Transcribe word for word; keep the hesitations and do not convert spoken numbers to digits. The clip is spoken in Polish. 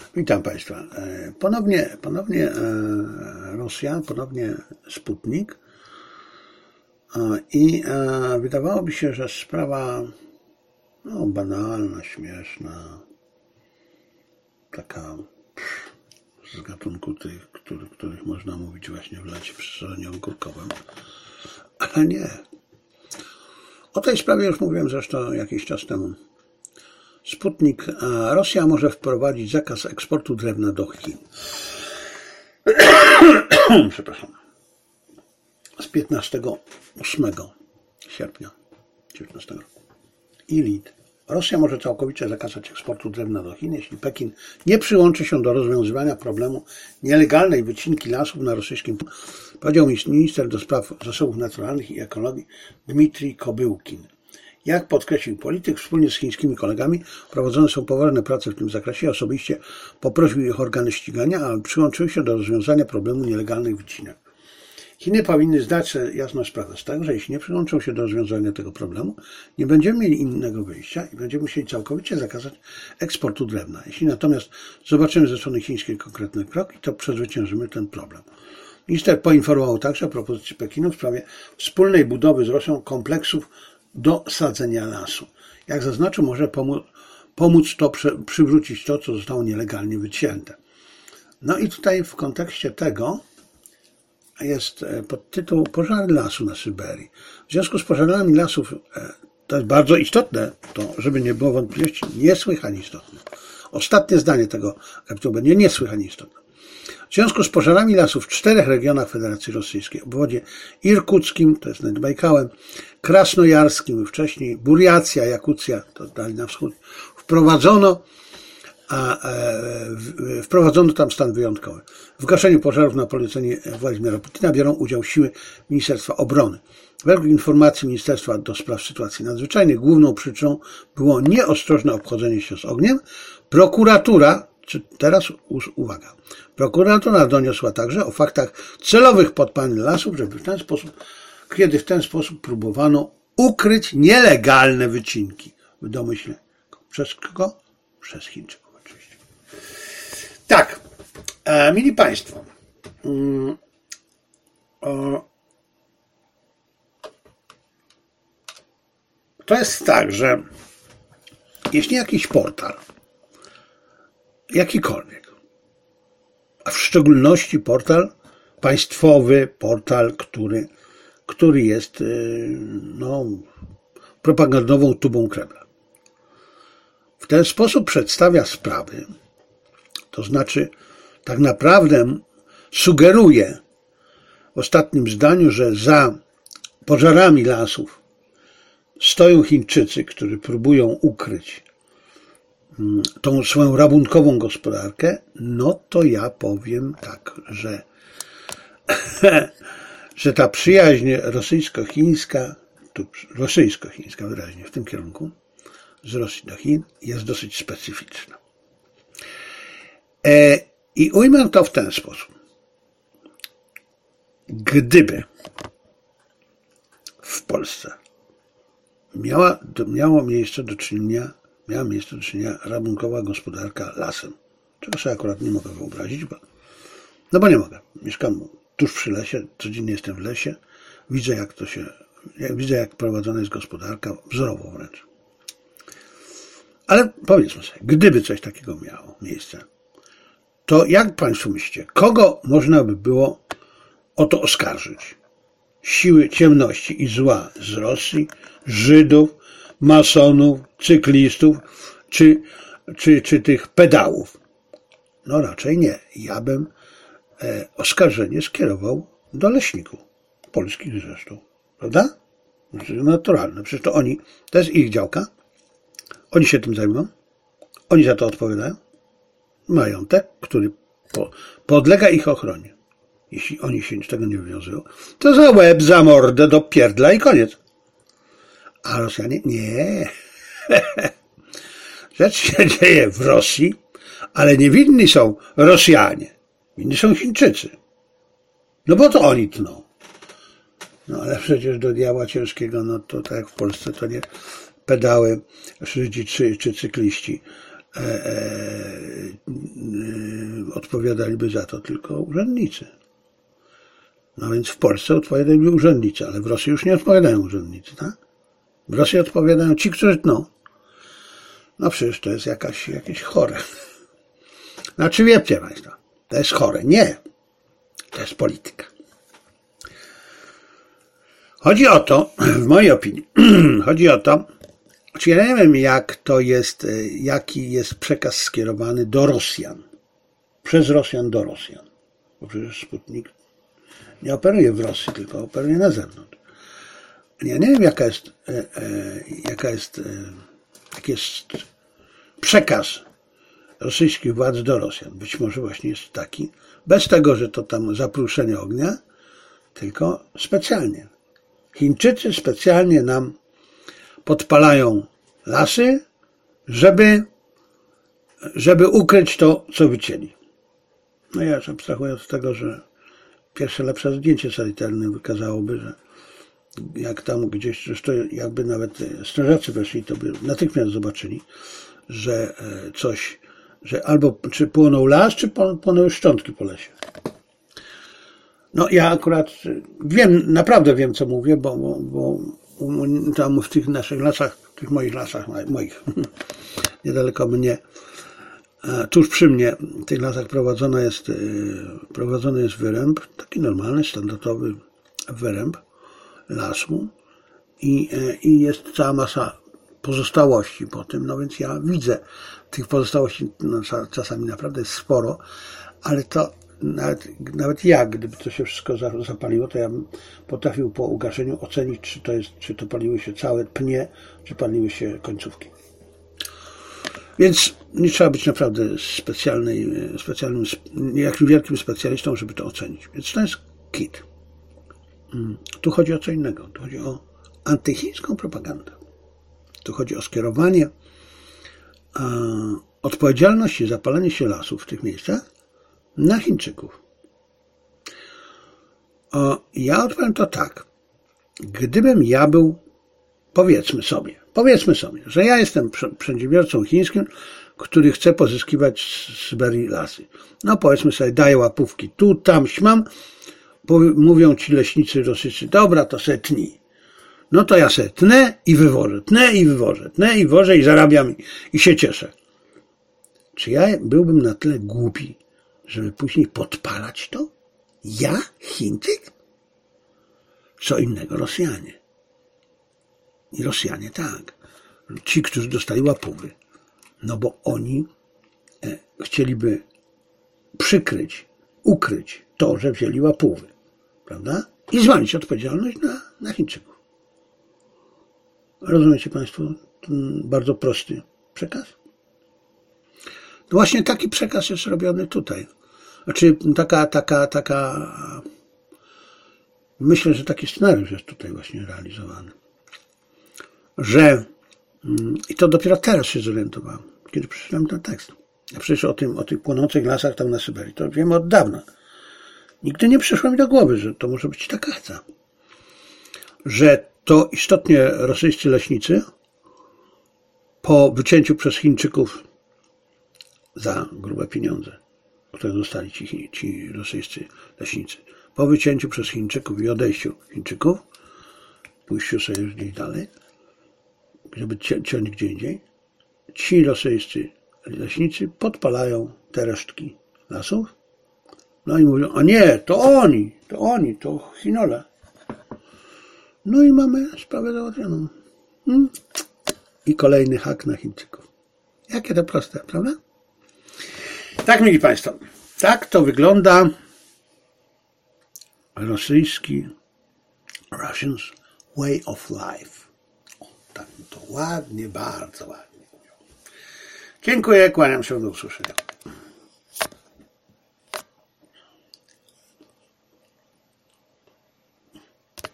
Witam Państwa. Ponownie, ponownie Rosja, ponownie Sputnik i wydawałoby się, że sprawa no, banalna, śmieszna, taka pff, z gatunku tych, których, których można mówić właśnie w lecie przy sezonie ogórkowym, ale nie. O tej sprawie już mówiłem zresztą jakiś czas temu. Sputnik, a Rosja może wprowadzić zakaz eksportu drewna do Chin. Przepraszam. Z piętnastego ósmego sierpnia dziewiętnastego roku. I lead. Rosja może całkowicie zakazać eksportu drewna do Chin, jeśli Pekin nie przyłączy się do rozwiązywania problemu nielegalnej wycinki lasów na rosyjskim, powiedział minister do spraw zasobów naturalnych i ekologii Dmitrij Kobyłkin. Jak podkreślił polityk, wspólnie z chińskimi kolegami prowadzone są poważne prace w tym zakresie. Osobiście poprosił ich organy ścigania, aby przyłączyły się do rozwiązania problemu nielegalnych wycinek. Chiny powinny zdać sobie jasną sprawę z tego, że jeśli nie przyłączą się do rozwiązania tego problemu, nie będziemy mieli innego wyjścia i będziemy musieli całkowicie zakazać eksportu drewna. Jeśli natomiast zobaczymy ze strony chińskiej konkretne kroki, to przezwyciężymy ten problem. Minister poinformował także o propozycji Pekinu w sprawie wspólnej budowy z Rosją kompleksów do sadzenia lasu. Jak zaznaczył, może pomóc, pomóc to prze, przywrócić to, co zostało nielegalnie wycięte. No i tutaj w kontekście tego jest podtytuł Pożary lasu na Syberii. W związku z pożarami lasów, to jest bardzo istotne, to żeby nie było wątpliwości, niesłychanie istotne. Ostatnie zdanie tego kapitułu będzie niesłychanie istotne. W związku z pożarami lasów w czterech regionach Federacji Rosyjskiej, obwodzie irkuckim, to jest nad Bajkałem, krasnojarskim, wcześniej Buriacja, Jakucja, to dalej na wschód, wprowadzono, a, e, w, wprowadzono tam stan wyjątkowy. W gaszeniu pożarów na polecenie Władimira Putina biorą udział siły Ministerstwa Obrony. Według informacji Ministerstwa do Spraw Sytuacji Nadzwyczajnych główną przyczyną było nieostrożne obchodzenie się z ogniem. Prokuratura, czy teraz uwaga, prokuratura doniosła także o faktach celowych podpalenia lasów, żeby w ten sposób, kiedy w ten sposób próbowano ukryć nielegalne wycinki. W domyśle przez kogo? Przez Chińczyków oczywiście. Tak, e, mili Państwo, mm, o, to jest tak, że jeśli jakiś portal, jakikolwiek, a w szczególności portal państwowy, portal, który, który jest no, propagandową tubą Kremla, w ten sposób przedstawia sprawy, to znaczy tak naprawdę sugeruje w ostatnim zdaniu, że za pożarami lasów stoją Chińczycy, którzy próbują ukryć tą swoją rabunkową gospodarkę, no to ja powiem tak, że, że ta przyjaźń rosyjsko-chińska, tu rosyjsko-chińska wyraźnie w tym kierunku, z Rosji do Chin jest dosyć specyficzna. E, I ujmę to w ten sposób. Gdyby w Polsce miała, miało miejsce do czynienia miała miejsce do czynienia rabunkowa gospodarka lasem. Czego sobie akurat nie mogę wyobrazić, bo, no bo nie mogę. Mieszkam tuż przy lesie, codziennie jestem w lesie, widzę jak to się, jak, widzę jak prowadzona jest gospodarka, wzorowo wręcz. Ale powiedzmy sobie, gdyby coś takiego miało miejsce, to jak Państwo myślicie, kogo można by było o to oskarżyć? Siły ciemności i zła z Rosji, Żydów, masonów, cyklistów, czy, czy, czy tych pedałów? No raczej nie. Ja bym e, oskarżenie skierował do leśników, polskich zresztą. Prawda? Naturalne. Przecież to oni, to jest ich działka. Oni się tym zajmują. Oni za to odpowiadają. Majątek, który po, podlega ich ochronie. Jeśli oni się z tego nie wywiązują, to za łeb, za mordę, do pierdla i koniec. A Rosjanie? Nie. Rzecz się dzieje w Rosji, ale nie winni są Rosjanie. Winni są Chińczycy. No bo to oni tną. No ale przecież do diabła ciężkiego, no to tak jak w Polsce, to nie pedały, Żydzi czy, czy cykliści e, e, odpowiadaliby za to tylko urzędnicy. No więc w Polsce odpowiadaliby urzędnicy, ale w Rosji już nie odpowiadają urzędnicy, tak? W Rosji odpowiadają ci, którzy tną. No przecież to jest jakaś, jakieś chore. Znaczy wiecie Państwo, to jest chore. Nie. To jest polityka. Chodzi o to, w mojej opinii, chodzi o to, czy ja nie wiem, jak to jest, jaki jest przekaz skierowany do Rosjan. Przez Rosjan do Rosjan. Bo przecież Sputnik nie operuje w Rosji, tylko operuje na zewnątrz. Ja nie wiem, jaka jest, e, e, jaka jest, e, jaki jest przekaz rosyjskich władz do Rosjan. Być może właśnie jest taki, bez tego, że to tam zaprószenie ognia, tylko specjalnie. Chińczycy specjalnie nam podpalają lasy, żeby, żeby ukryć to, co wycięli. No ja abstrahując od tego, że pierwsze lepsze zdjęcie satelitarne wykazałoby, że jak tam gdzieś, zresztą jakby nawet strażacy weszli, to by natychmiast zobaczyli, że coś, że albo czy płonął las, czy płonęły szczątki po lesie. No ja akurat wiem, naprawdę wiem, co mówię, bo, bo, bo tam w tych naszych lasach, w tych moich lasach, moich, niedaleko mnie, tuż przy mnie, w tych lasach prowadzona jest, prowadzony jest wyręb, taki normalny, standardowy wyręb lasu i, i jest cała masa pozostałości po tym, no więc ja widzę tych pozostałości, no, czasami naprawdę jest sporo, ale to nawet, nawet ja, gdyby to się wszystko zapaliło, to ja bym potrafił po ugaszeniu ocenić, czy to jest, czy to paliły się całe pnie, czy paliły się końcówki. Więc nie trzeba być naprawdę specjalnej, specjalnym, jakim wielkim specjalistą, żeby to ocenić. Więc to jest kit. Tu chodzi o co innego. Tu chodzi o antychińską propagandę. Tu chodzi o skierowanie e, odpowiedzialności za palenie się lasów w tych miejscach na Chińczyków. O, ja odpowiem to tak. Gdybym ja był, powiedzmy sobie, powiedzmy sobie, że ja jestem przedsiębiorcą chińskim, który chce pozyskiwać z Syberii lasy. No powiedzmy sobie, daję łapówki tu, tam, śmam, mówią ci leśnicy rosyjscy, dobra, to se tnij. No to ja se tnę i wywożę, tnę i wywożę, tnę i wożę i zarabiam i, i się cieszę. Czy ja byłbym na tyle głupi, żeby później podpalać to? Ja? Chińczyk? Co innego Rosjanie. I Rosjanie tak. Ci, którzy dostali łapówy. No bo oni e, chcieliby przykryć, ukryć to, że wzięli łapówy. Prawda? I zwalić odpowiedzialność na, na Chińczyków. Rozumiecie Państwo ten bardzo prosty przekaz? No właśnie taki przekaz jest robiony tutaj. Znaczy taka, taka, taka, myślę, że taki scenariusz jest tutaj właśnie realizowany. Że, i to dopiero teraz się zorientowałem, kiedy przeczytałem ten tekst. Ja przecież o tym, o tych płonących lasach tam na Syberii, to wiem od dawna. Nigdy nie przyszło mi do głowy, że to może być taka akcja. Że to istotnie rosyjscy leśnicy po wycięciu przez Chińczyków za grube pieniądze, które dostali ci, ci rosyjscy leśnicy, po wycięciu przez Chińczyków i odejściu Chińczyków, pójściu sobie już gdzieś dalej, żeby ciąć gdzie indziej, ci rosyjscy leśnicy podpalają te resztki lasów, no i mówią, a nie, to oni, to oni, to Chinole. No i mamy sprawę załatwioną. Hmm? I kolejny hak na Chińczyków. Jakie to proste, prawda? Tak, mili Państwo, tak to wygląda rosyjski, Russians way of life. O, tak to ładnie, bardzo ładnie mówią. Dziękuję, kłaniam się, do usłyszenia.